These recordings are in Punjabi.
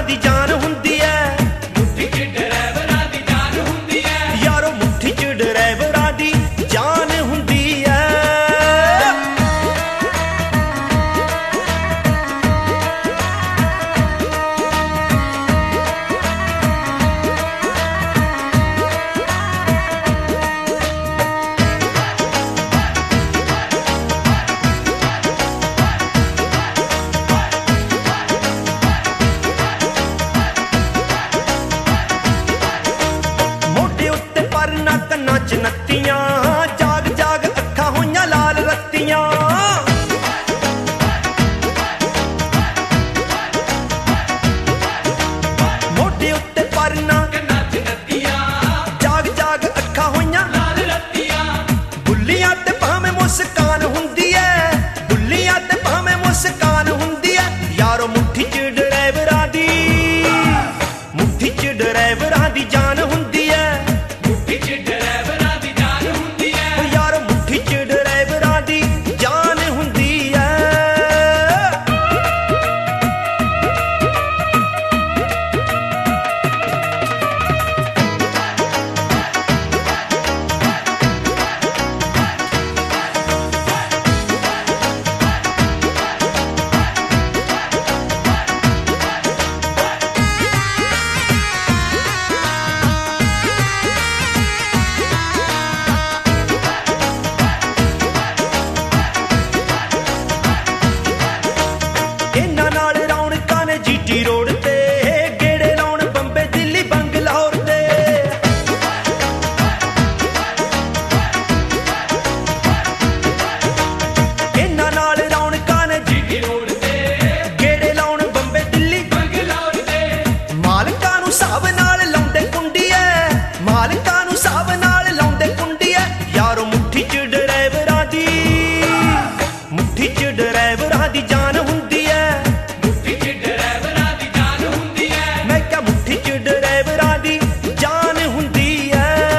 ਦੀ ਜਾਨ ਹੁੰਦੀ ਐ। ਮੁੱਠੀ 'ਚ ਡਰਾਈਵਰਾਂ ਦੀ ਜਾਨ ਹੁੰਦੀ ਐ। ਯਾਰੋ ਮੁੱਠੀ 'ਚ ਡਰਾਈਵਰਾਂ ਦੀ ਜਾਨ ਹੁੰਦੀ ਐ। ਮੋਢੇ ਉੱਤੇ ਪਰਨਾ ਕੰਨਾਂ 'ਚ ਨੱਤੀਆਂ, ਜਾਗ ਜਾਗ ਅੱਖਾਂ ਹੋਈਆਂ ਲਾਲ ਰੱਤੀਆਂ। ਮੋਢੇ ਉੱਤੇ ਪਰਨਾ ਕੰਨਾਂ 'ਚ ਨੱਤੀਆਂ, ਜਾਗ ਜਾਗ ਅੱਖਾਂ ਹੋਈਆਂ ਲਾਲ ਰੱਤੀਆਂ। ਬੁੱਲੀਆਂ ਤੇ ਭਾਵੇਂ ਮੁਸਕਾਨ ਹੁੰਦੀ ਐ, ਬੁੱਲੀਆਂ ਤੇ ਭਾਵੇਂ ਮੁਸਕਾਨ ਹੁੰਦੀ ਐ। ਯਾਰੋ ਮੁੱਠੀ 'ਚ ਡਰਾਈਵਰਾਂ ਦੀ, ਮੁੱਠੀ 'ਚ ਡਰਾਈਵਰਾਂ ਦੀ ਜਾਨ ਹੁੰਦੀ ਐ। ਮੁੱਠੀ 'ਚ ਡਰਾਈਵਰਾਂ ਦੀ ਜਾਨ ਹੁੰਦੀ ਐ। ਯਾਰੋ ਮੁੱਠੀ 'ਚ ਡਰਾਈਵਰਾਂ ਦੀ ਜਾਨ ਹੁੰਦੀ ਐ। ਇਹਨਾਂ ਨਾਲ ਰੌਣਕਾਂ ਨੇ ਜੀਟੀ ਰੋਡ ਤੇ, ਗੇੜੇ ਲਾਉਣ ਬੰਬੇ ਦਿੱਲੀ ਬੰਗਲੌਰ ਤੇ। ਇਹਨਾਂ ਨਾਲ ਰੌਣਕਾਂ ਨੇ ਜੀਟੀ ਰੋਡ ਤੇ, ਗੇੜੇ ਲਾਉਣ ਬੰਬੇ ਦਿੱਲੀ। ਬੰਗਲੌਰ ਤੇ। ਮਾਲਕਾਂ ਨੂੰ ਹਿਸਾਬ ਨਾਲ ਲਾਉਂਦੇ ਕੁੰਡੀ ਐ, ਮਾਲਕਾਂ ਨੂੰ ਹਿਸਾਬ ਨਾਲ ਲਾਉਂਦੇ ਕੁੰਡੀ ਐ। ਯਾਰੋ ਮੁੱਠੀ 'ਚ ਡਰਾਈਵਰਾਂ ਦੀ, ਮੁੱਠੀ 'ਚ ਡਰਾਈਵਰਾਂ ਦੀ ਜਾਨ ਹੁੰਦੀ ਐ। ਮੁੱਠੀ 'ਚ ਡਰਾਈਵਰਾਂ ਦੀ ਜਾਨ ਹੁੰਦੀ ਐ। ਮੈਂ ਕਿਹਾ ਮੁੱਠੀ 'ਚ ਡਰਾਈਵਰਾਂ ਦੀ ਜਾਨ ਹੁੰਦੀ ਐ।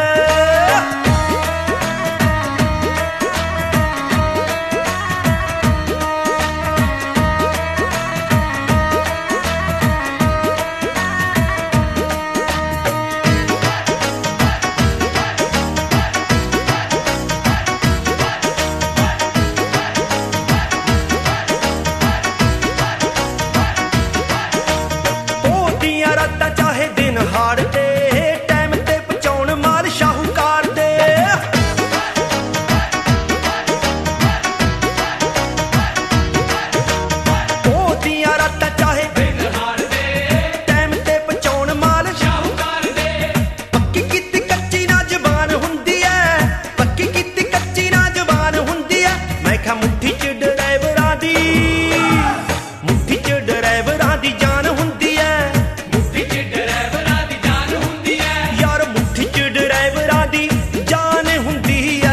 ਉਹਦੀਆਂ ਰਾਤਾਂ ਚਾਹੇ ਦਿਨ ਹਾੜ ਤੇ, ਟਾਈਮ ਤੇ ਪਹੁੰਚਾਉਣ ਮਾਲ ਸ਼ਾਹੂਕਾਰ ਦੇ। ਉਹਦੀਆਂ ਰਾਤਾਂ ਚਾਹੇ ਦਿਨ ਹਾਰ ਦੇ, ਟਾਈਮ ਤੇ ਪਹੁੰਚਾਉਣ ਮਾਲ। ਸ਼ਾਹੂਕਾਰ ਦੇ। ਪੱਕੀ ਕੀਤੀ ਕੱਚੀ ਨਾ ਜ਼ਬਾਨ ਹੁੰਦੀ ਐ, ਪੱਕੀ ਕੀਤੀ ਕੱਚੀ ਨਾ ਜ਼ਬਾਨ ਹੁੰਦੀ ਐ। ਮੈਂ ਕਿਹਾ ਮੁੱਠੀ 'ਚ ਡਰਾਈਵਰਾਂ ਦੀ, ਮੁੱਠੀ 'ਚ ਡਰਾਈਵਰਾਂ ਦੀ ਜਾਨ ਹੁੰਦੀ ਐ। ਮੁੱਠੀ 'ਚ ਡਰਾਈਵਰਾਂ ਦੀ ਜਾਨ ਹੁੰਦੀ ਐ। ਯਾਰ ਮੁੱਠੀ 'ਚ ਡਰਾਈਵਰਾਂ ਦੀ ਜਾਨ ਹੁੰਦੀ ਐ।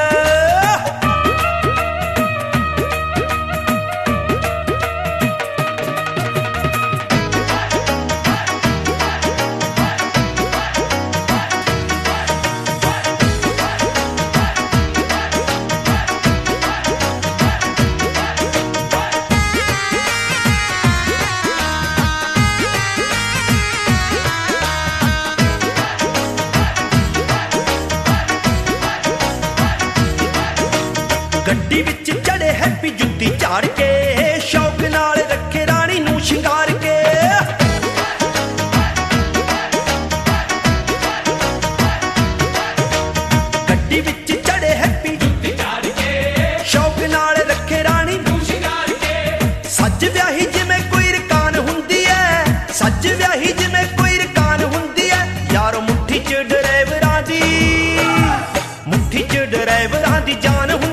ਗੱਡੀ ਵਿੱਚ ਚੜੇ ਹੈਪੀ ਜੁੱਤੀ ਝਾੜ ਕੇ, ਸ਼ੌਕ ਨਾਲ ਰੱਖੇ ਰਾਣੀ ਨੂੰ ਸ਼ਿੰਗਾਰ ਕੇ। ਗੱਡੀ ਵਿੱਚ ਚੜੇ ਹੈਪੀ ਜੁੱਤੀ ਝਾੜ ਕੇ, ਸ਼ੌਕ ਨਾਲ ਰੱਖੇ ਰਾਣੀ ਨੂੰ। ਨੂੰ ਸ਼ਿੰਗਾਰ ਕੇ। ਸੱਜ ਵਿਆਹੀ ਜਿਵੇਂ ਕੋਈ ਰਕਾਨ ਹੁੰਦੀ ਐ, ਸੱਜ ਵਿਆਹੀ ਜਿਵੇਂ ਕੋਈ ਰਕਾਨ ਹੁੰਦੀ ਐ। ਯਾਰੋ ਮੁੱਠੀ 'ਚ ਡਰਾਈਵਰਾਂ ਦੀ, ਮੁੱਠੀ 'ਚ ਡਰਾਈਵਰਾਂ ਦੀ ਜਾਨ ਹੁੰਦੀ ਐ।